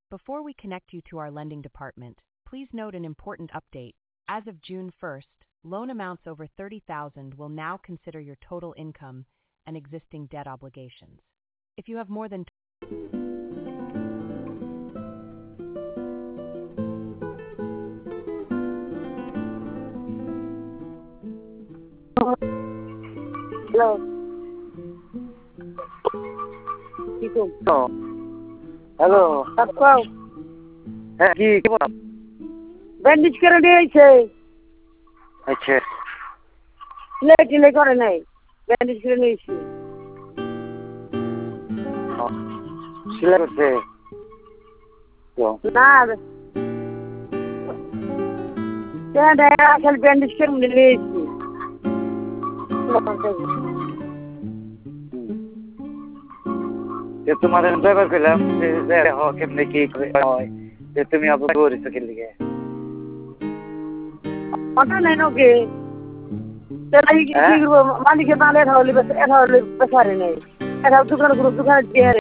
Before we connect you to our lending department, please note an important update. As of June 1st, loan amounts over $30,000 will now consider your total income and existing debt obligations. If you have more than hello কি করছো? Hello কও হ্যাঁ কি বল? Bandage করে দিয়েছে আচ্ছা টিলে করে নাই ব্যান্ডেজ করে নিয়েছি সেলাই করছে না আসলে ব্যান্ডেজ করে নিয়েছি তোমার ড্রাইভার পেলাম কেমনি কি হয় তুমি আপনার করেছো কি লিগে অটো নাই নোকে মালিকের মাল এটা হলে বেসারে নেই এটা দোকানে